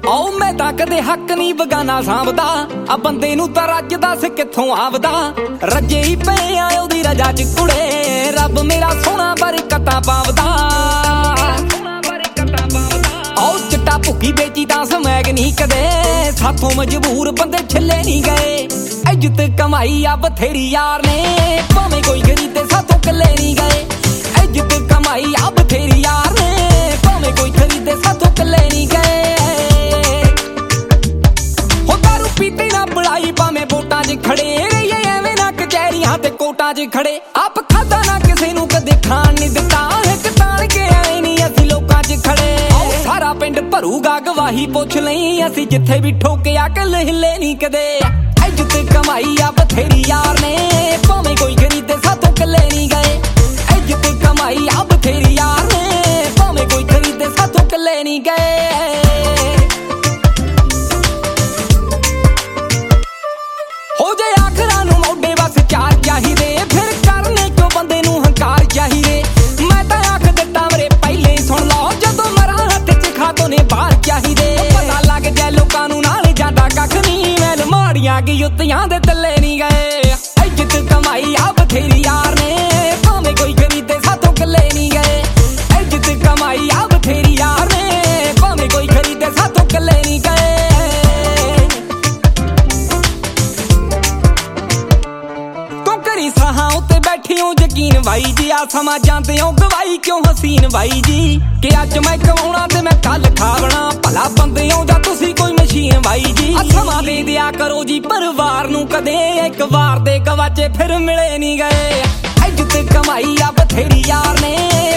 ਆਓ ਮੈਂ ਤਾਂ ਕਦੇ ਹੱਕ ਨਹੀਂ ਬਗਾਨਾ ਸਾਂਭਦਾ ਆ ਬੰਦੇ ਨੂੰ ਤਾਂ ਰੱਜ ਦੱਸ ਕਿੱਥੋਂ ਆਵਦਾ ਰੱਜੇ ਹੀ ਪਏ ਆ ਉਹਦੀ ਰਜਾ ਚ ਕੁੜੇ ਰੱਬ ਮੇਰਾ ਸੋਹਣਾ ਬਰਕਤਾਂ ਪਾਵਦਾ ਆਓ ਚਿੱਟਾ ਭੁੱਖੀ ਵੇਚੀ ਤਾਂ ਸਮੈਗ ਨਹੀਂ ਕਦੇ ਸਾਥੋਂ ਮਜਬੂਰ ਬੰਦੇ ਛੱਲੇ ਨਹੀਂ ਗਏ ਇੱਜ਼ਤ ਕਮਾਈ ਆ ਬਥੇਰੀ ਯਾਰ ਨੇ ਭਾਵੇਂ ਕੋਈ ਗਰੀਬ ਤੇ ਸਾਥੋਂ ਕੱਲੇ ਨਹੀਂ ਗਏ ਇੱਜ਼ਤ ਕਮਾਈ ਆ ਬਥੇਰੀ ਯਾਰ ਨੇ ਭਾਵੇਂ ਕੋਈ ਖਰੀਦੇ ਸਾਥੋਂ ਕੱਲੇ ਨਹੀਂ ਗਏ ਹੋ ਦਾਰੂ ਪੀਤੇ ਨਾ ਬੁਲਾਈ ਭਾਵੇਂ ਵੋਟਾਂ 'ਚ ਖੜੇ ਰਹੀਏ ਐਵੇਂ ਨਾ ਕਚਹਿਰੀਆਂ ਤੇ ਕੋਟਾਂ 'ਚ ਖੜੇ ਆਪ ਖਾਦਾ ਨਾ ਕਿਸੇ ਨੂੰ ਕਦੇ ਖਾਣ ਨਹੀਂ ਦਿੱਤਾ ਇੱਕ ਤਾਣ ਕੇ ਆਏ ਨਹੀਂ ਅਸੀਂ ਲੋਕਾਂ 'ਚ ਖੜੇ ਸਾਰਾ ਪਿੰਡ ਭਰੂਗਾ ਗਵਾਹੀ ਪੁੱਛ ਲਈ ਅਸੀਂ ਜਿੱਥੇ ਵੀ ਠੋਕਿਆ ਕੱਲ ਹਿੱਲੇ ਨਹੀਂ ਕਦੇ ਇੱਜ਼ਤ ਕਮਾਈ ਆ ਬਥੇਰੀ ਯਾਰ ਨੇ ਭਾਵੇਂ ਕੋਈ ਖਰੀਦੇ ਸਾਥੋਂ ਕੱਲੇ ਨਹੀਂ ਗਏ ਇੱਜ਼ਤ ਕਮਾਈ ਆ ਬਥੇਰੀ ਯਾਰ ਨੇ ਭਾਵੇਂ ਕੋਈ ਖਰੀਦੇ ਸਾਥੋਂ ਕੱਲੇ ਨਹੀਂ ਗਏ ਹੋ ਜੇ ਆਖਰਾਂ ਨੂੰ ਮੋਢੇ ਬਸ ਚਾਰ ਚਾਹੀਦੇ ਫਿਰ ਕਰਨੇ ਕਿਉਂ ਬੰਦੇ ਨੂੰ ਹੰਕਾਰ ਚਾਹੀਦੇ ਮੈਂ ਤਾਂ ਆਖ ਦਿੱਤਾ ਮੇਰੇ ਪਹਿਲੇ ਸੁਣ ਲਓ ਜਦੋਂ ਮਰਾਂ ਹੱਥ 'ਚ ਖਾਤੋਂ ਨੇ ਬਾਹਰ ਚਾਹੀਦੇ ਪਤਾ ਲੱਗ ਜਾਏ ਲੋਕਾਂ ਨੂੰ ਨਾਲ ਜਾਂਦਾ ਕੱਖ ਨਹੀਂ ਮੈਲ ਮਾੜੀਆਂ ਕੀ ਜੁੱਤੀਆਂ ਦੇ ਥੱਲੇ ਨਹੀਂ ਗਏ ਇੱਜ਼ਤ ਕਮਾਈ ਆ ਬਥੇਰੀ ਯਾਰ ਨੇ ਭਾਵੇਂ ਕੋਈ ਖਰੀਦੇ ਸਾਥੋਂ ਕੱਲੇ ਨਹੀਂ ਗਏ ਇੱਜ਼ਤ ਕਮਾਈ ਆ ਬਥੇਰੀ ਯਾਰ ਨੇ ਭਾਵੇਂ ਕੋਈ ਖਰੀਦੇ ਸਾਥੋਂ ਕੱਲੇ ਨਹੀਂ ਗਏ ਸਾਹਾਂ ਉੱਤੇ ਬੈਠੀ ਹੋ ਯਕੀਨ ਬਾਈ ਜੀ ਆ ਸਮਾਂ ਜਾਂਦੇ ਹੋ ਗਵਾਈ ਕਿਉਂ ਹਸੀਨ ਬਾਈ ਜੀ ਕਿ ਅੱਜ ਮੈਂ ਕਮਾਉਣਾ ਤੇ ਮੈਂ ਕੱਲ ਖਾਵਣਾ ਭਲਾ ਬੰਦੇ ਹੋ ਜਾਂ ਤੁਸੀਂ ਕੋਈ ਮਸ਼ੀਨ ਬਾਈ ਜੀ ਸਮਾਂ ਦੇ ਦਿਆ ਕਰੋ ਜੀ ਪਰਿਵਾਰ ਨੂੰ ਕਦੇ ਇੱਕ ਵਾਰ ਦੇ ਗਵਾਚੇ ਫਿਰ ਮਿਲੇ ਨਹੀਂ ਗਏ ਇੱਜ਼ਤ ਕਮਾਈ ਆ ਬਥੇਰੀ ਯਾਰ ਨੇ